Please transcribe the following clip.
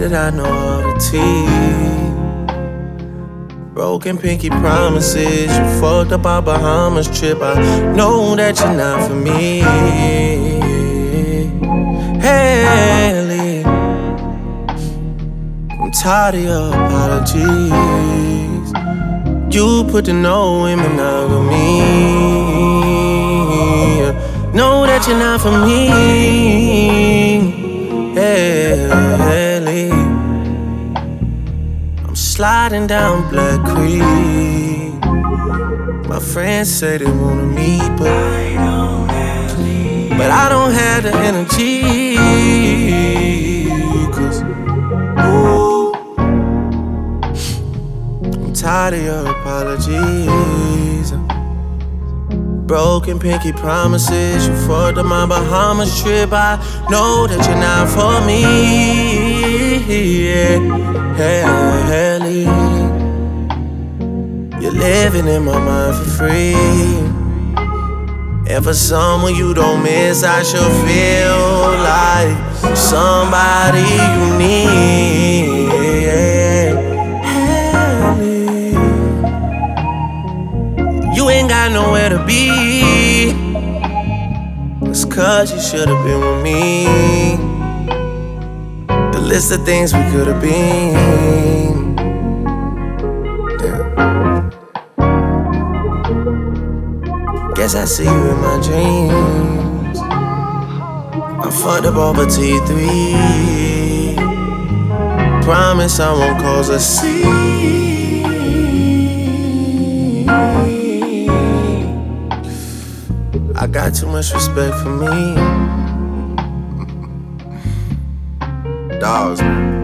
that I know how to teach. Broken pinky promises. You fucked up our Bahamas trip. I know that you're not for me. Haley, I'm tired of your apologies. You put the no in monogamy. Know that you're not for me. Haley, I'm sliding down Black Creek. My friends say they wanna meet, but I don't have the energy. 'Cause ooh, I'm tired of your apologies. Broken pinky promises. You fucked up my Bahamas trip. I know that you're not for me. Haley, you're living in my mind for free. And for someone you don't miss, I should feel like somebody you need. Haley, you ain't got nowhere to be. It's 'cause you should've been with me. The list of things we could've been. Guess I see you in my dreams. I fucked up over T3. Promise I won't cause a scene. I got too much respect for me. Dogs, man.